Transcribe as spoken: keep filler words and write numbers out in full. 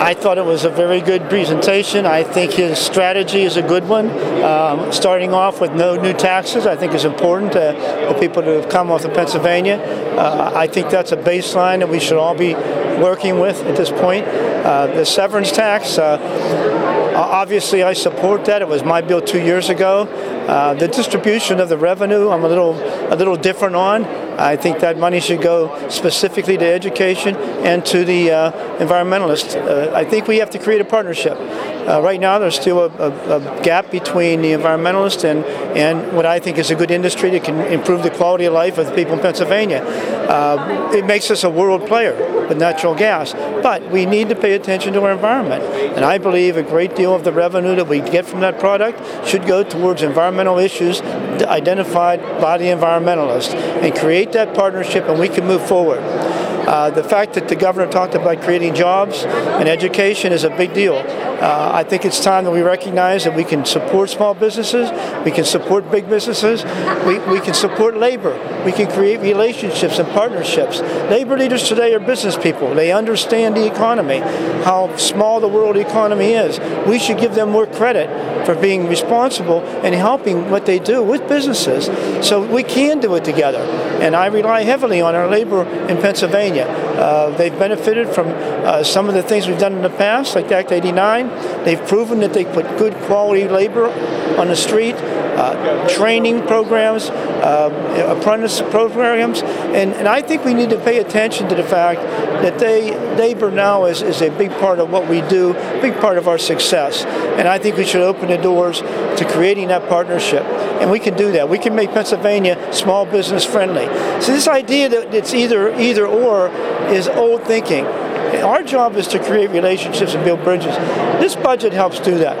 I thought it was a very good presentation. I think his strategy is a good one. Um, starting off with no new taxes, I think is important to the people who have come off of Pennsylvania. Uh, I think that's a baseline that we should all be working with at this point. Uh, the severance tax, uh, obviously I support that. It was my bill two years ago. Uh, the distribution of the revenue, I'm a little, a little different on. I think that money should go specifically to education and to the uh, environmentalists. Uh, I think we have to create a partnership. Uh, right now, there's still a, a, a gap between the environmentalists and, and what I think is a good industry that can improve the quality of life of the people in Pennsylvania. Uh, it makes us a world player with natural gas, but we need to pay attention to our environment. And I believe a great deal of the revenue that we get from that product should go towards environmental issues identified by the environmentalists and create that partnership, and we can move forward. Uh, the fact that the governor talked about creating jobs and education is a big deal. Uh, I think it's time that we recognize that we can support small businesses, we can support big businesses, we, we can support labor, we can create relationships and partnerships. Labor leaders today are business people. They understand the economy, how small the world economy is. We should give them more credit for being responsible and helping what they do with businesses. So we can do it together. And I rely heavily on our labor in Pennsylvania. Uh, they've benefited from uh, some of the things we've done in the past, like Act eighty-nine. They've proven that they put good quality labor on the street, uh, training programs, uh, apprentice programs, and, and I think we need to pay attention to the fact that they labor now is, is a big part of what we do, a big part of our success. And I think we should open the doors to creating that partnership. And we can do that. We can make Pennsylvania small business friendly. So this idea that it's either either or is old thinking. Our job is to create relationships and build bridges. This budget helps do that.